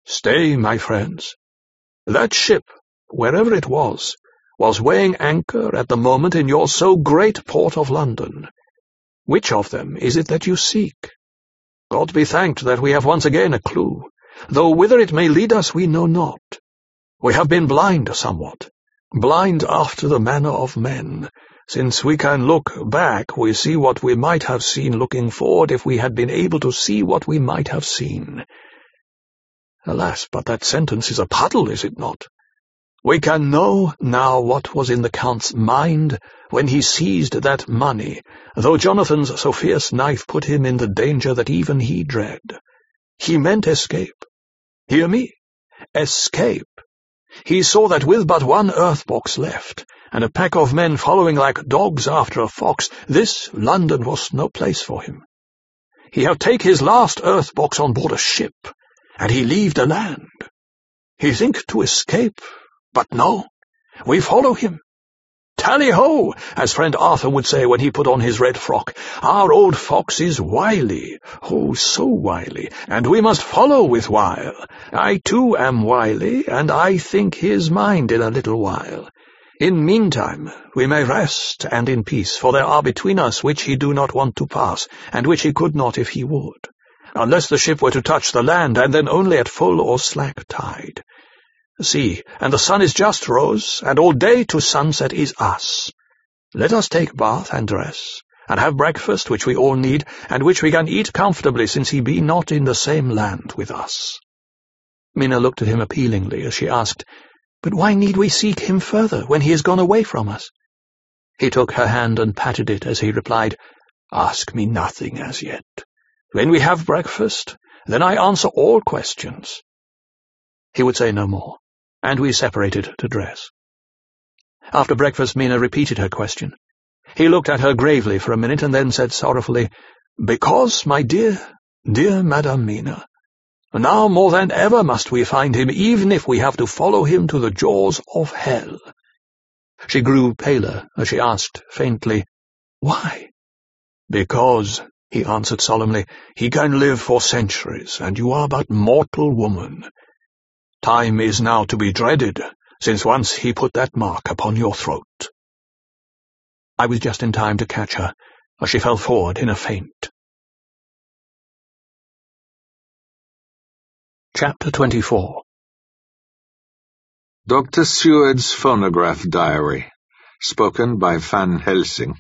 "Stay, my friends. That ship, wherever it was weighing anchor at the moment in your so great port of London. Which of them is it that you seek? God be thanked that we have once again a clue, though whither it may lead us we know not. We have been blind somewhat, blind after the manner of men. Since we can look back, we see what we might have seen looking forward if we had been able to see what we might have seen. Alas, but that sentence is a puddle, is it not? We can know now what was in the Count's mind when he seized that money, though Jonathan's so fierce knife put him in the danger that even he dread. He meant escape. Hear me, escape. He saw that with but one earth-box left, and a pack of men following like dogs after a fox, this London was no place for him. He had take his last earth-box on board a ship, and he leave the land. He think to escape, but no, we follow him. Tally-ho, as friend Arthur would say when he put on his red frock. Our old fox is wily, oh, so wily, and we must follow with wile. I too am wily, and I think his mind in a little while. In meantime, we may rest and in peace, for there are between us which he do not want to pass, and which he could not if he would, unless the ship were to touch the land, and then only at full or slack tide. See, and the sun is just rose, and all day to sunset is us. Let us take bath and dress, and have breakfast which we all need, and which we can eat comfortably, since he be not in the same land with us." Mina looked at him appealingly as she asked, "But why need we seek him further, when he has gone away from us?" He took her hand and patted it as he replied, "Ask me nothing as yet. When we have breakfast, then I answer all questions." He would say no more, and we separated to dress. After breakfast, Mina repeated her question. He looked at her gravely for a minute, and then said sorrowfully, "Because, my dear Madam Mina, now more than ever must we find him, even if we have to follow him to the jaws of hell." She grew paler as she asked faintly, "Why?" "Because," he answered solemnly, "he can live for centuries, and you are but mortal woman. Time is now to be dreaded, since once he put that mark upon your throat." I was just in time to catch her, as she fell forward in a faint. Chapter 24. Dr. Seward's phonograph diary, spoken by Van Helsing.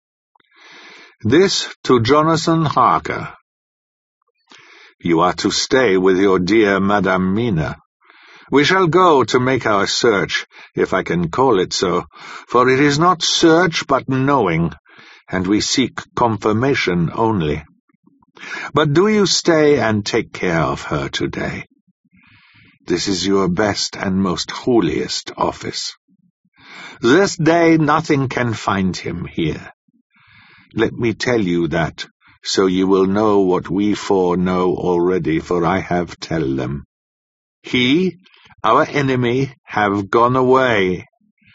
This to Jonathan Harker. You are to stay with your dear Madam Mina. We shall go to make our search, if I can call it so, for it is not search but knowing, and we seek confirmation only. But do you stay and take care of her today. This is your best and most holiest office. This day nothing can find him here. Let me tell you that, so you will know what we four know already, for I have tell them. He, our enemy, have gone away.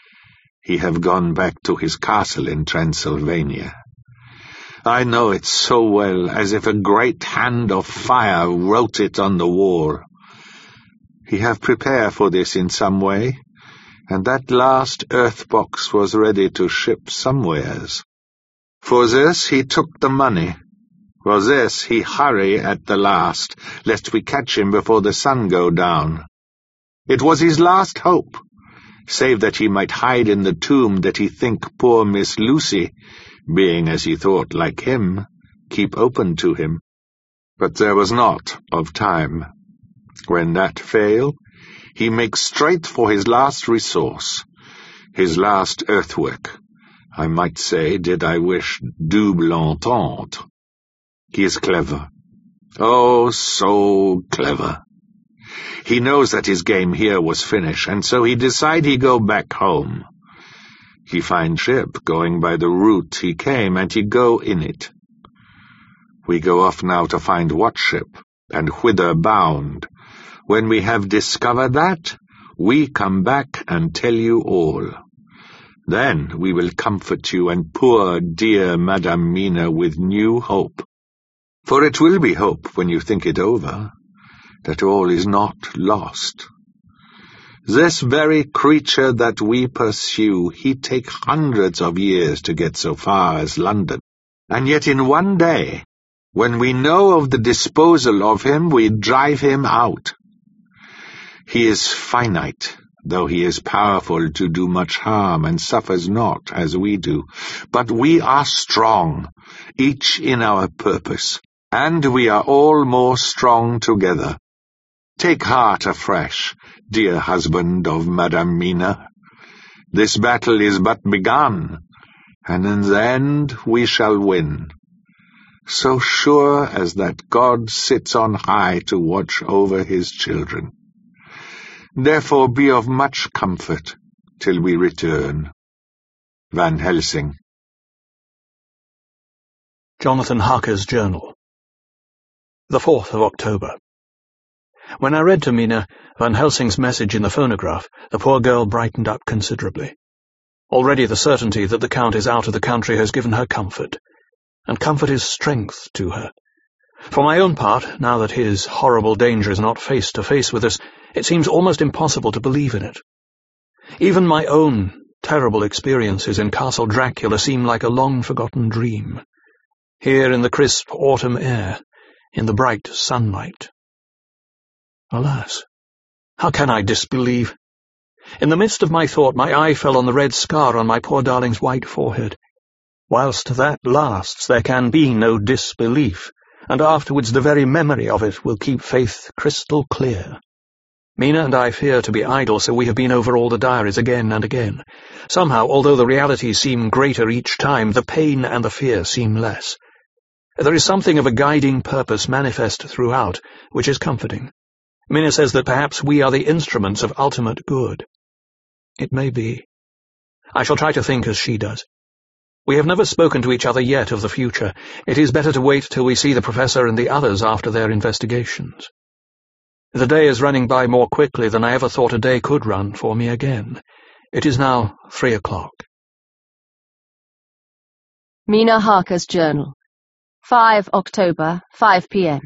He have gone back to his castle in Transylvania. I know it so well, as if a great hand of fire wrote it on the wall. He have prepared for this in some way, and that last earth-box was ready to ship somewheres. For this he took the money. For this he hurry at the last, lest we catch him before the sun go down. It was his last hope, save that he might hide in the tomb that he think poor Miss Lucy, being, as he thought, like him, keep open to him. But there was not of time. When that fail, he makes straight for his last resource, his last earthwork. I might say, did I wish double entendre. He is clever. Oh, so clever. He knows that his game here was finished, and so he decide he go back home. He find ship going by the route he came, and he go in it. We go off now to find what ship, and whither bound. When we have discovered that, we come back and tell you all. Then we will comfort you and poor dear Madam Mina with new hope. For it will be hope when you think it over. that all is not lost. This very creature that we pursue, he take hundreds of years to get so far as London, and yet in one day, when we know of the disposal of him, we drive him out. He is finite, though he is powerful to do much harm and suffers not as we do. But we are strong, each in our purpose, and we are all more strong together. Take heart afresh, dear husband of Madam Mina. This battle is but begun, and in the end we shall win. So sure as that God sits on high to watch over his children. Therefore be of much comfort till we return. Van Helsing. Jonathan Harker's Journal. The 4th of October. When I read to Mina Van Helsing's message in the phonograph, the poor girl brightened up considerably. Already the certainty that the Count is out of the country has given her comfort, and comfort is strength to her. For my own part, now that his horrible danger is not face to face with us, it seems almost impossible to believe in it. Even my own terrible experiences in Castle Dracula seem like a long-forgotten dream. Here in the crisp autumn air, in the bright sunlight. Alas, how can I disbelieve? In the midst of my thought, my eye fell on the red scar on my poor darling's white forehead. Whilst that lasts, there can be no disbelief, and afterwards the very memory of it will keep faith crystal clear. Mina and I fear to be idle, so we have been over all the diaries again and again. Somehow, although the realities seem greater each time, the pain and the fear seem less. There is something of a guiding purpose manifest throughout, which is comforting. Mina says that perhaps we are the instruments of ultimate good. It may be. I shall try to think as she does. We have never spoken to each other yet of the future. It is better to wait till we see the Professor and the others after their investigations. The day is running by more quickly than I ever thought a day could run for me again. It is now 3 o'clock. Mina Harker's Journal. 5 October, 5 p.m.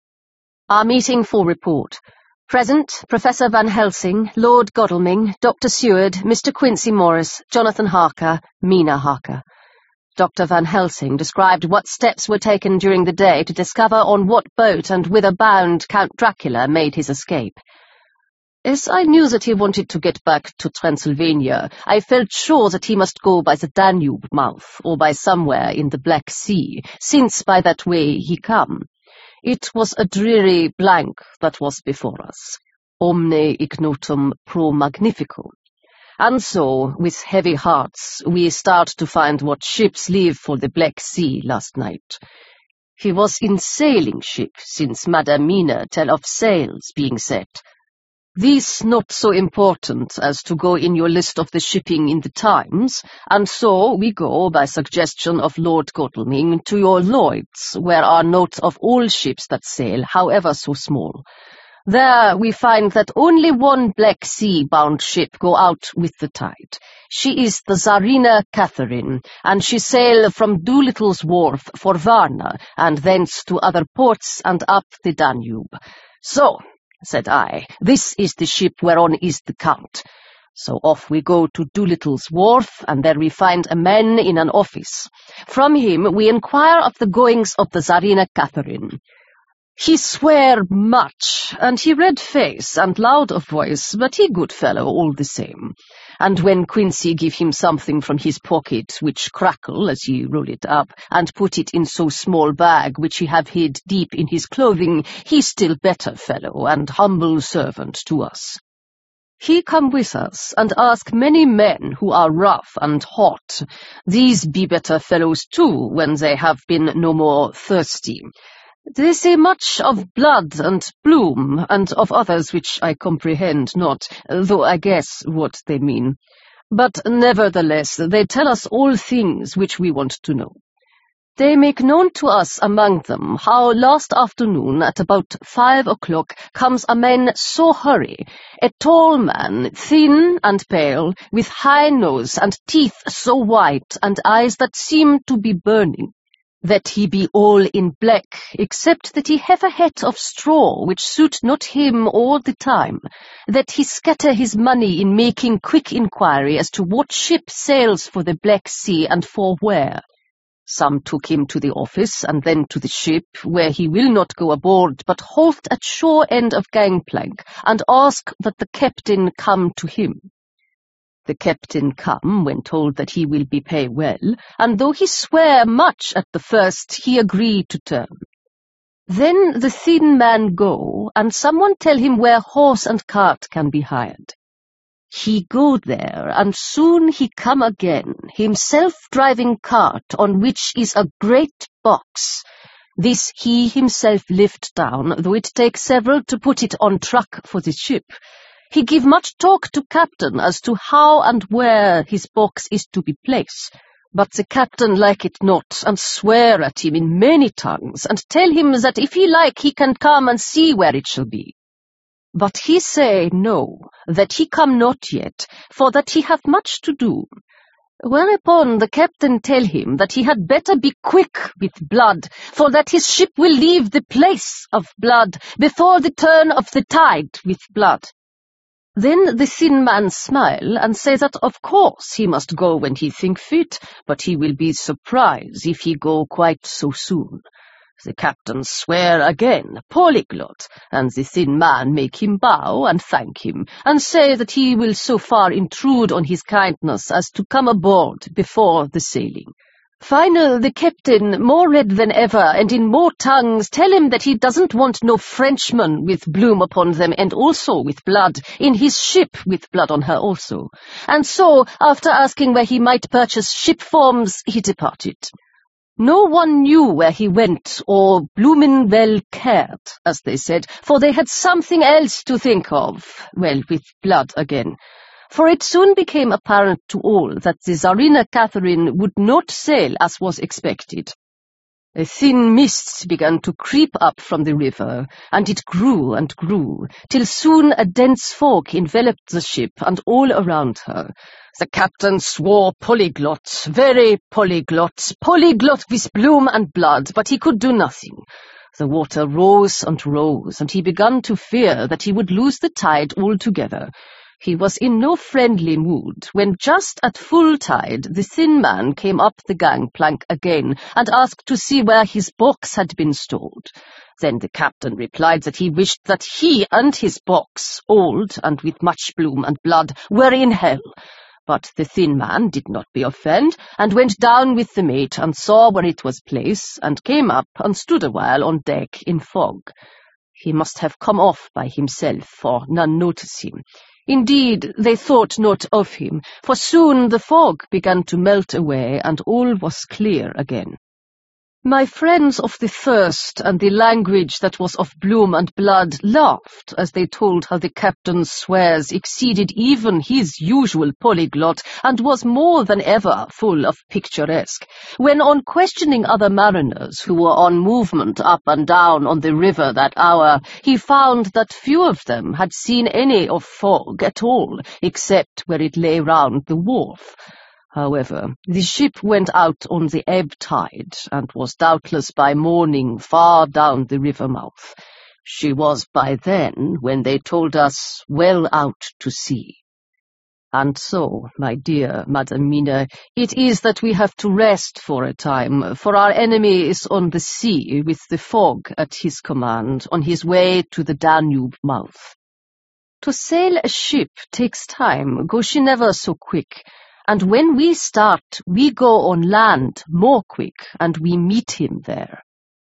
Our meeting for report. Present, Professor Van Helsing, Lord Godalming, Dr. Seward, Mr. Quincy Morris, Jonathan Harker, Mina Harker. Dr. Van Helsing described what steps were taken during the day to discover on what boat and whither bound Count Dracula made his escape. As I knew that he wanted to get back to Transylvania, I felt sure that he must go by the Danube mouth, or by somewhere in the Black Sea, since by that way he come. It was a dreary blank that was before us. Omne ignotum pro magnifico. And so, with heavy hearts, we start to find what ships leave for the Black Sea last night. He was in sailing ship, since Madam Mina tell of sails being set. This not so important as to go in your list of the shipping in the Times, and so we go, by suggestion of Lord Godalming, to your Lloyd's, where are notes of all ships that sail, however so small. There we find that only one Black Sea-bound ship go out with the tide. She is the Tsarina Catherine, and she sail from Doolittle's Wharf for Varna, and thence to other ports and up the Danube. So, said I, this is the ship whereon is the Count. So off we go to Doolittle's Wharf, and there we find a man in an office. From him we inquire of the goings of the Tsarina Catherine. He swear much, and he red face and loud of voice, but he good fellow all the same. And when Quincy give him something from his pocket, which crackle as he roll it up, and put it in so small bag which he have hid deep in his clothing, he still better fellow and humble servant to us. He come with us, and ask many men who are rough and hot. These be better fellows too, when they have been no more thirsty. They say much of blood and bloom, and of others which I comprehend not, though I guess what they mean. But nevertheless they tell us all things which we want to know. They make known to us among them how last afternoon at about 5 o'clock comes a man so hurry, a tall man, thin and pale, with high nose and teeth so white and eyes that seem to be burning. that he be all in black, except that he have a hat of straw which suit not him all the time, that he scatter his money in making quick inquiry as to what ship sails for the Black Sea and for where. Some took him to the office and then to the ship, where he will not go aboard, but halt at shore end of gangplank, and ask that the captain come to him. The captain come when told that he will be pay well, and though he swear much at the first, he agree to term. Then the thin man go, and someone tell him where horse and cart can be hired. He go there, and soon he come again, himself driving cart, on which is a great box. This he himself lift down, though it take several to put it on truck for the ship. He give much talk to captain as to how and where his box is to be placed. But the captain like it not, and swear at him in many tongues, and tell him that if he like he can come and see where it shall be. But he say no, that he come not yet, for that he have much to do. Whereupon the captain tell him that he had better be quick with blood, for that his ship will leave the place of blood before the turn of the tide with blood. Then the thin man smile and say that of course he must go when he think fit, but he will be surprised if he go quite so soon. The captain swear again, polyglot, and the thin man make him bow and thank him, and say that he will so far intrude on his kindness as to come aboard before the sailing. Final, the captain, more red than ever, and in more tongues, tell him that he doesn't want no Frenchman with bloom upon them, and also with blood, in his ship with blood on her also. And so, after asking where he might purchase ship forms, he departed. No one knew where he went, or bloomin' well cared, as they said, for they had something else to think of, well, with blood again. For it soon became apparent to all that the Tsarina Catherine would not sail as was expected. A thin mist began to creep up from the river, and it grew and grew, till soon a dense fog enveloped the ship and all around her. The captain swore polyglot, very polyglot with bloom and blood, but he could do nothing. The water rose and rose, and he began to fear that he would lose the tide altogether. He was in no friendly mood, when just at full tide the thin man came up the gangplank again, and asked to see where his box had been stored. Then the captain replied that he wished that he and his box, old and with much bloom and blood, were in hell. But the thin man did not be offended, and went down with the mate, and saw where it was placed, and came up and stood a while on deck in fog. He must have come off by himself, for none noticed him. Indeed, they thought not of him, for soon the fog began to melt away, and all was clear again. My friends of the first and the language that was of bloom and blood laughed as they told how the captain's swears exceeded even his usual polyglot, and was more than ever full of picturesque, when on questioning other mariners who were on movement up and down on the river that hour, he found that few of them had seen any of fog at all, except where it lay round the wharf. However, the ship went out on the ebb tide, and was doubtless by morning far down the river mouth. She was by then, when they told us, well out to sea. And so, my dear Madam Mina, it is that we have to rest for a time, for our enemy is on the sea with the fog at his command, on his way to the Danube mouth. To sail a ship takes time, go she never so quick. And when we start, we go on land more quick, and we meet him there.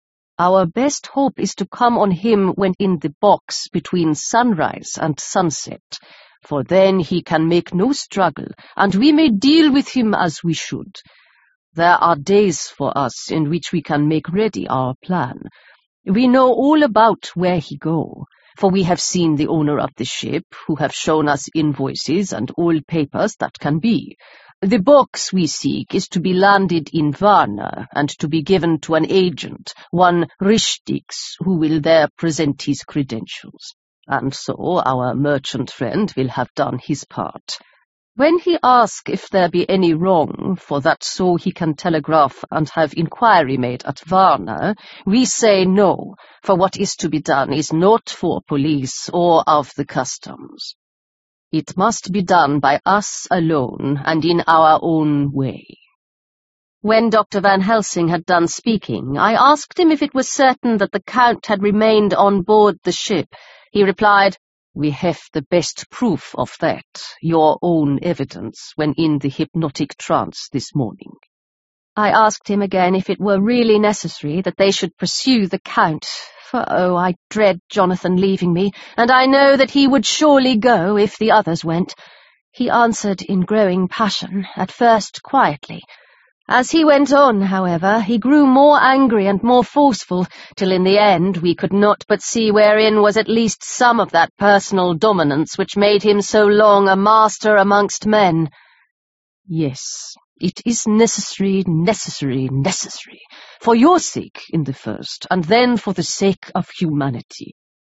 Our best hope is to come on him when in the box between sunrise and sunset, for then he can make no struggle, and we may deal with him as we should. There are days for us in which we can make ready our plan. We know all about where he go, for we have seen the owner of the ship, who have shown us invoices and all papers that can be. The box we seek is to be landed in Varna, and to be given to an agent, one Rishtix, who will there present his credentials. And so our merchant friend will have done his part. When he asks if there be any wrong, for that so he can telegraph and have inquiry made at Varna, we say no, for what is to be done is not for police or of the customs. It must be done by us alone and in our own way. When Dr. Van Helsing had done speaking, I asked him if it was certain that the Count had remained on board the ship. He replied, "We have the best proof of that, your own evidence, when in the hypnotic trance this morning." I asked him again if it were really necessary that they should pursue the Count, for I dread Jonathan leaving me, and I know that he would surely go if the others went. He answered in growing passion, at first quietly. As he went on, however, he grew more angry and more forceful, till in the end we could not but see wherein was at least some of that personal dominance which made him so long a master amongst men. Yes, it is necessary, for your sake in the first, and then for the sake of humanity.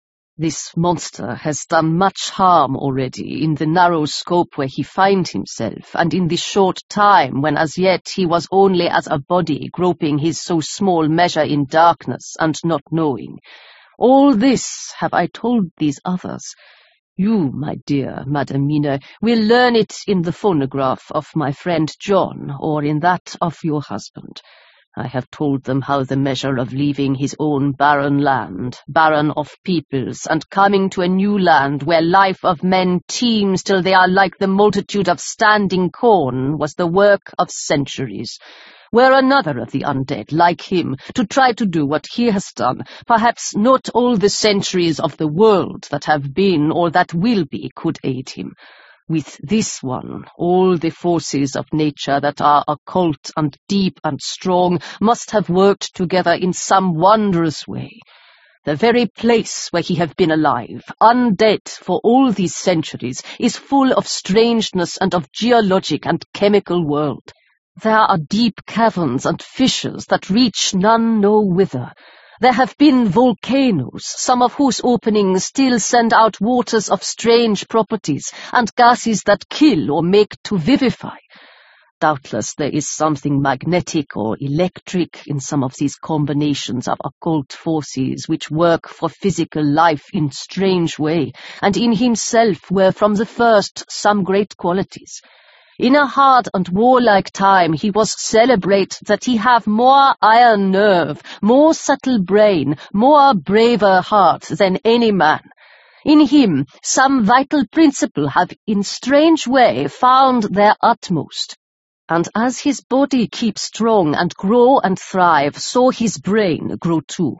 This monster has done much harm already in the narrow scope where he finds himself, and in the short time when as yet he was only as a body groping his so small measure in darkness and not knowing. All this have I told these others. You, my dear Madam Mina, will learn it in the phonograph of my friend John, or in that of your husband. I have told them how the measure of leaving his own barren land, barren of peoples, and coming to a new land where life of men teems till they are like the multitude of standing corn, was the work of centuries. Were another of the undead, like him, to try to do what he has done, perhaps not all the centuries of the world that have been or that will be could aid him. With this one, all the forces of nature that are occult and deep and strong must have worked together in some wondrous way. The very place where he have been alive, undead for all these centuries, is full of strangeness and of geologic and chemical world. There are deep caverns and fissures that reach none know whither. There have been volcanoes, some of whose openings still send out waters of strange properties, and gases that kill or make to vivify. Doubtless there is something magnetic or electric in some of these combinations of occult forces which work for physical life in strange way, and in himself were from the first some great qualities. In a hard and warlike time he was celebrate that he have more iron nerve, more subtle brain, more braver heart than any man. In him some vital principle have in strange way found their utmost. And as his body keeps strong and grow and thrive, so his brain grow too.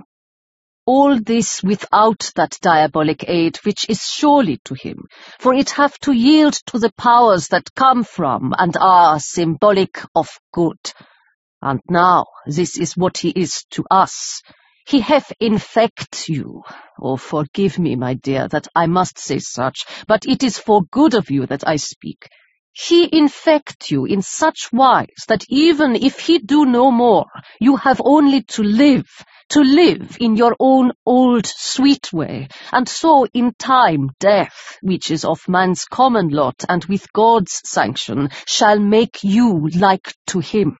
All this without that diabolic aid which is surely to him, for it have to yield to the powers that come from and are symbolic of good. And now this is what he is to us. He hath infect you. Oh, forgive me, my dear, that I must say such, but it is for good of you that I speak. He infect you in such wise that even if he do no more, you have only to live in your own old sweet way, and so in time death, which is of man's common lot and with God's sanction, shall make you like to him.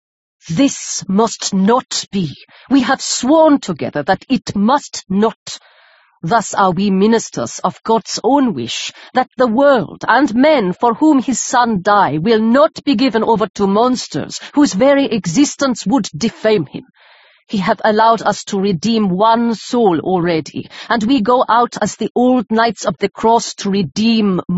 This must not be. We have sworn together that it must not. Thus are we ministers of God's own wish, that the world and men for whom his Son died will not be given over to monsters whose very existence would defame him. He hath allowed us to redeem one soul already, and we go out as the old knights of the cross to redeem